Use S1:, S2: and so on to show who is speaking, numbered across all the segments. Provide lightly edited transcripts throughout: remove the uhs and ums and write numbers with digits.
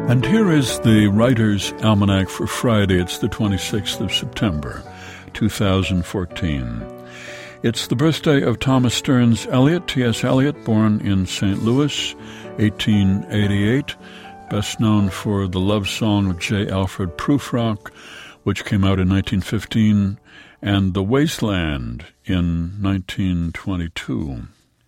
S1: And here is the Writer's Almanac for Friday. It's the 26th of September, 2014. It's the birthday of Thomas Stearns Eliot, T.S. Eliot, born in St. Louis, 1888, best known for the love song of J. Alfred Prufrock, which came out in 1915, and The Wasteland in 1922.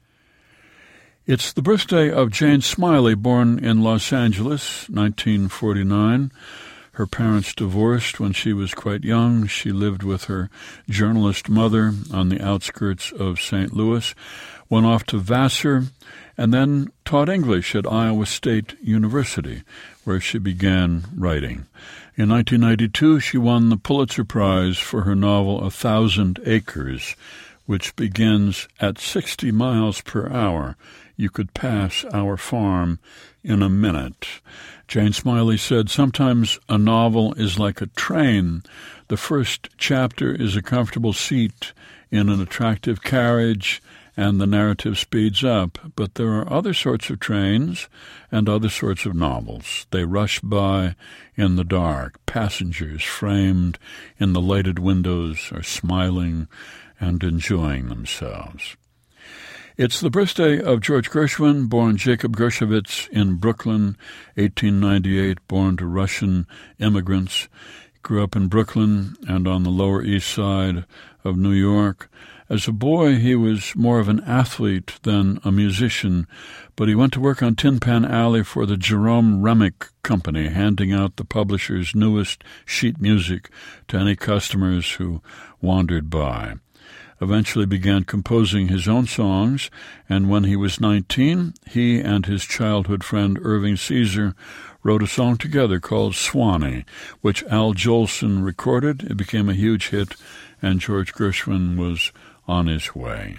S1: It's the birthday of Jane Smiley, born in Los Angeles, 1949. Her parents divorced when she was quite young. She lived with her journalist mother on the outskirts of St. Louis, went off to Vassar, and then taught English at Iowa State University, where she began writing. In 1992, she won the Pulitzer Prize for her novel 1,000 Acres, which begins at 60 miles per hour. You could pass our farm in a minute. Jane Smiley said, sometimes a novel is like a train. The first chapter is a comfortable seat in an attractive carriage, and the narrative speeds up. But there are other sorts of trains and other sorts of novels. They rush by in the dark. Passengers framed in the lighted windows are smiling and enjoying themselves. It's the birthday of George Gershwin, born Jacob Gershowitz in Brooklyn, 1898, born to Russian immigrants. He grew up in Brooklyn and on the Lower East Side of New York. As a boy, he was more of an athlete than a musician, but he went to work on Tin Pan Alley for the Jerome Remick Company, handing out the publisher's newest sheet music to any customers who wandered by. Eventually began composing his own songs, and when he was 19, he and his childhood friend Irving Caesar wrote a song together called Swanee, which Al Jolson recorded. It became a huge hit, and George Gershwin was on his way.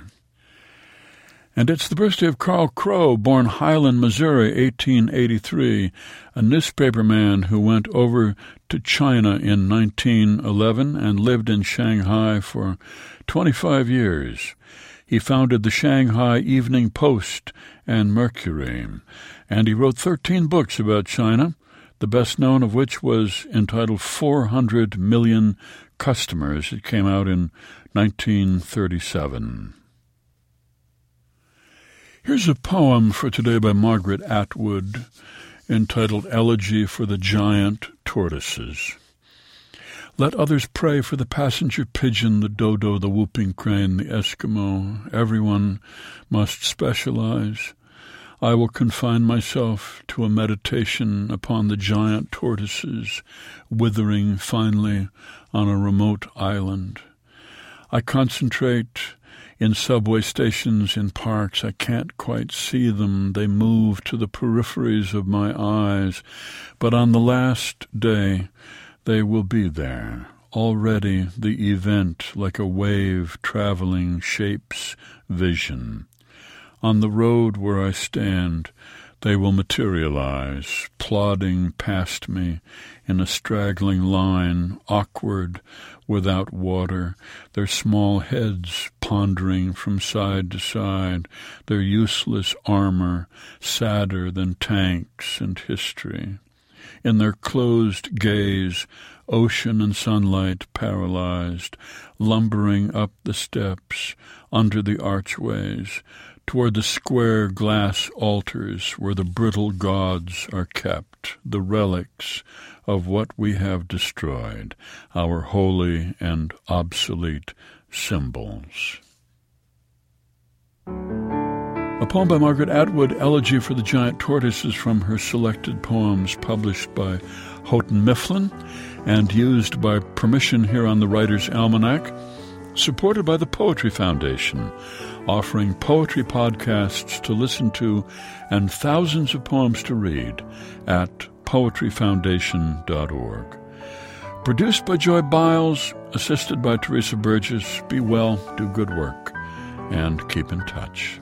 S1: And it's the birthday of Carl Crow, born Highland, Missouri, 1883, a newspaperman who went over to China in 1911 and lived in Shanghai for 25 years. He founded the Shanghai Evening Post and Mercury, and he wrote 13 books about China, the best known of which was entitled 400 Million Customers. It came out in 1937. Here's a poem for today by Margaret Atwood, entitled Elegy for the Giant Tortoises. Let others pray for the passenger pigeon, the dodo, the whooping crane, the Eskimo. Everyone must specialize. I will confine myself to a meditation upon the giant tortoises withering finely on a remote island. I concentrate in subway stations, in parks. I can't quite see them. They move to the peripheries of my eyes. But on the last day, they will be there. Already the event, like a wave traveling, shapes vision. On the road where I stand, they will materialize, plodding past me in a straggling line, awkward, without water, their small heads pondering from side to side, their useless armor sadder than tanks and history. In their closed gaze, ocean and sunlight paralyzed, lumbering up the steps, under the archways, toward the square glass altars where the brittle gods are kept, the relics of what we have destroyed, our holy and obsolete symbols. A poem by Margaret Atwood, Elegy for the Giant Tortoises, from her selected poems published by Houghton Mifflin and used by permission here on the Writer's Almanac, supported by the Poetry Foundation, offering poetry podcasts to listen to and thousands of poems to read at poetryfoundation.org. Produced by Joy Biles, assisted by Teresa Burgess. Be well, do good work, and keep in touch.